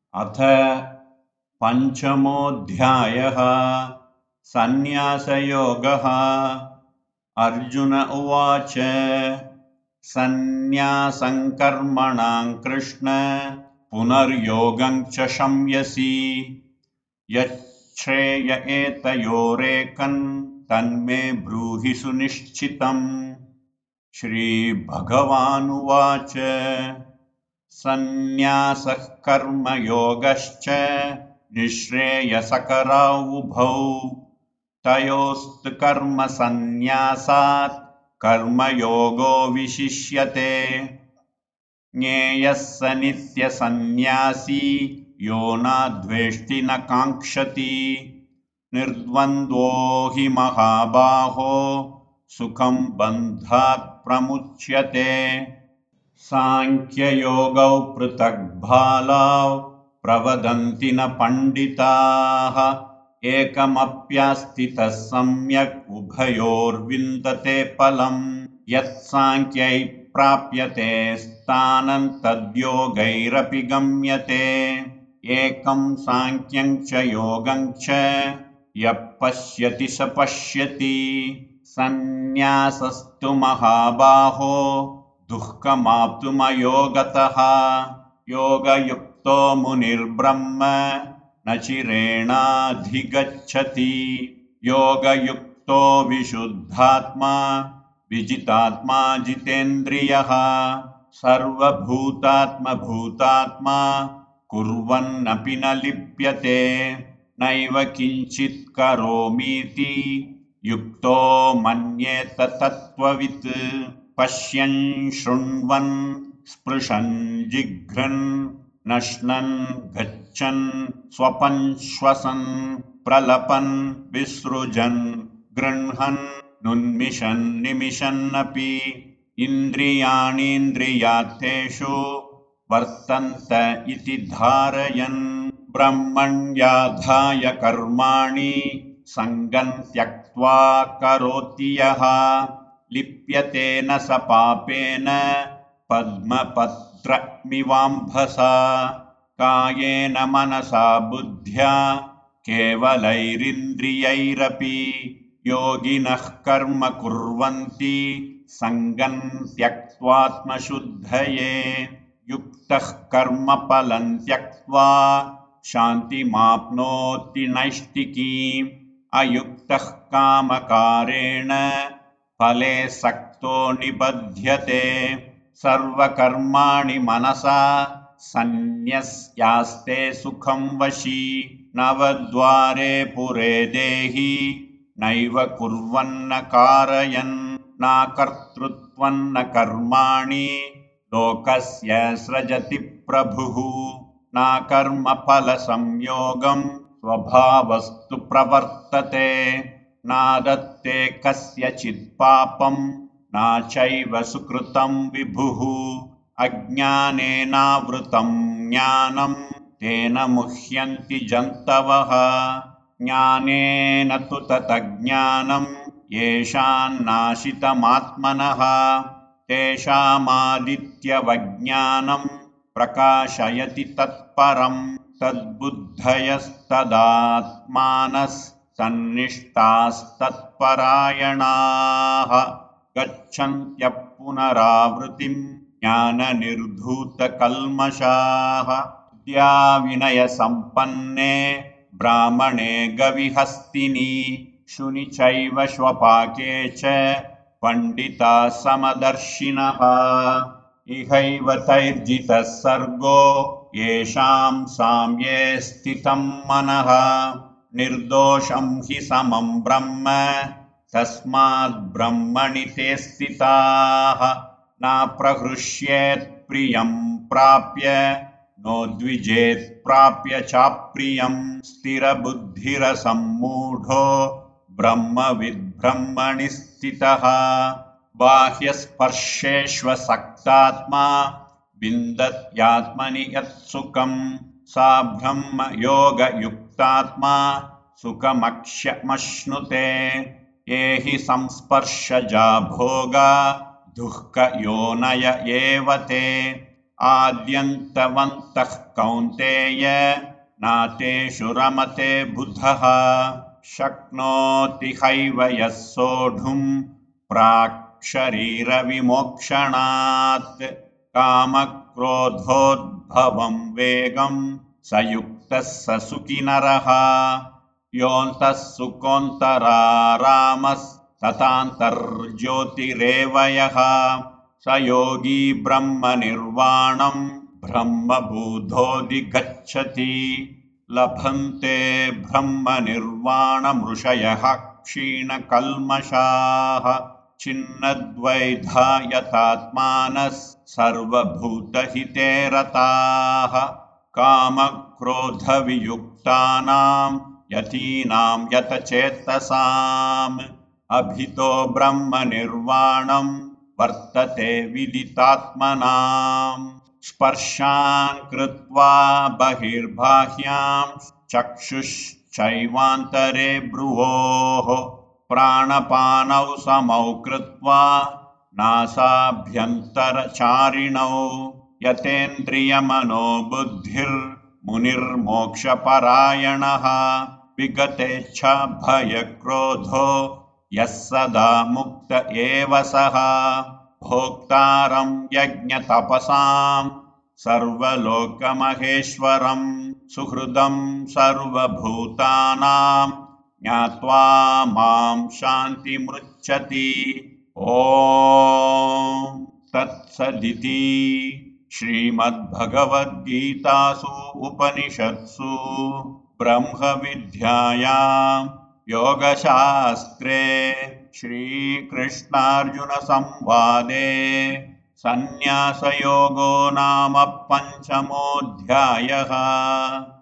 अथ पञ्चमोऽध्यायः सन्न्यासयोगः। अर्जुन उवाच सन्न्यासं कर्मणां कृष्ण पुनर्योगं च शंयसि यच्छ्रेय एतयोरेकं तन्मे ब्रूहि सुनिश्चितम्। श्रीभगवानुवाच सन्न्यासः कर्मयोगश्च निःश्रेयसकरौ उभौ तयोस्तु कर्मसन्न्यासात् कर्मयोगो विशिष्यते। ज्ञेयः स नित्यसन्न्यासी यो न द्वेष्टि न काङ्क्षति निर्द्वन्द्वो हि महाबाहो सुखं बन्धात् प्रमुच्यते। सांख्ययोगौ पृथक् भालाौ प्रवदन्ति न पण्डिताः एकमप्यास्थितः सम्यक् उभयोर्विन्दते फलम् यत्साङ्ख्यै प्राप्यते स्थानं तद्योगैरपि गम्यते एकं साङ्ख्यं च योगं च यः पश्यति स पश्यति सन्न्यासस्तु महाबाहो दुःखमाप्तुमयोगतः योगयुक्तो मुनिर्ब्रह्म न चिरेणाधिगच्छति योगयुक्तो विशुद्धात्मा विजितात्मा जितेन्द्रियः सर्वभूतात्मभूतात्मा कुर्वन्नपि न लिप्यते नैव किञ्चित् करोमीति युक्तो मन्येत तत्त्ववित् पश्यन् शृण्वन् स्पृशन् जिघ्रन् नश्नन् गच्छन् स्वपन् श्वसन् प्रलपन् विसृजन् गृह्णन् नुन्मिषन् निमिषन्नपि इन्द्रियाणीन्द्रियार्थेषु वर्तन्त इति धारयन् ब्रह्मण्याधाय कर्माणि सङ्गं त्यक्त्वा करोति यः लिप्यते न स पापेन पद्मपत्रमिवाम्भसा कायेन मनसा बुद्ध्या केवलैरिन्द्रियैरपि योगिनः कर्म कुर्वन्ति सङ्गं त्यक्त्वात्मशुद्धये युक्तः कर्मफलं त्यक्त्वा शान्तिमाप्नोति नैष्ठिकीम् अयुक्तः कामकारेण फले सक्तो निबध्यते सर्वकर्माणि मनसा सन्न्यस्यास्ते सुखं वशी नवद्वारे पुरे देहि नैव कुर्वन्न कारयन् न कर्तृत्वं न कर्माणि लोकस्य सृजति प्रभुः न कर्मफलसंयोगं स्वभावस्तु प्रवर्तते न दत्ते कस्यचित् पापं न चैव सुकृतं विभुः अज्ञानेनावृतं ज्ञानं तेन मुह्यन्ति जन्तवः ज्ञानेन तु ततज्ज्ञानं येषान्नाशितमात्मनः तेषामादित्यवज्ञानं प्रकाशयति तत्परम् तद्बुद्धयस्तदात्मानस्तन्निष्ठास्तत्परायणाः गच्छन्त्यः पुनरावृत्तिं ज्ञाननिर्धूतकल्मषाः विद्याविनयसम्पन्ने ब्राह्मणे गविहस्तिनि शुनि चैव श्वपाके च पण्डिताः समदर्शिनः इहैव तैर्जितः सर्गो येषां साम्ये स्थितं मनः निर्दोषं हि समं ब्रह्म तस्माद् ब्रह्मणि ते स्थिताः न प्रहृष्येत् प्रियं प्राप्य नोद्विजेत् प्राप्य चाप्रियं स्थिरबुद्धिरसम्मूढो ब्रह्मविद् ब्रह्मणि स्थितः बाह्यस्पर्शेष्वसक्तात्मा विन्दत्यात्मनि यत्सुखं सा ब्रह्मयोगयुक्तात्मा सुखमक्षमश्नुते ये हि संस्पर्शजा भोगा दुःखयोनय एव ते आद्यन्तवन्तः कौन्तेय नातेषु रमते बुधः शक्नोति हैव यः सोढुम् प्राक् शरीरविमोक्षणात् कामक्रोधोद्भवं वेगं स युक्तः स सुखी नरः योऽन्तः सुकोऽन्तरारामस्तथान्तर्ज्योतिरेव यः स योगी ब्रह्मनिर्वाणं ब्रह्मबुद्धोऽधिगच्छति लभन्ते ब्रह्मनिर्वाणमृषयः क्षीणकल्मषाः छिन्नद्वैधा यथात्मानः सर्वभूतहिते रताः कामक्रोधवियुक्तानां यतीनां यतचेतसाम् अभितो ब्रह्मनिर्वाणं वर्तते विदितात्मनाम् स्पर्शान् कृत्वा बहिर्बाह्यां चक्षुश्चैवान्तरे भ्रुवोः प्राणपानौ समौ कृत्वा नासाभ्यन्तरचारिणौ यतेन्द्रियमनोबुद्धिर्मुनिर्मोक्षपरायणः विगतेच्छाभयक्रोधो यः सदा मुक्त एव सः भोक्तारं यज्ञतपसां सर्वलोकमहेश्वरं सुहृदं सर्वभूतानां ज्ञात्वा मां शान्तिमृच्छति ॐ तत्सदिति श्रीमद्भगवद्गीतासु उपनिषत्सु ब्रह्मविद्यायां योगशास्त्रे श्रीकृष्णार्जुनसंवादे सन्न्यासयोगो नाम पञ्चमोऽध्यायः।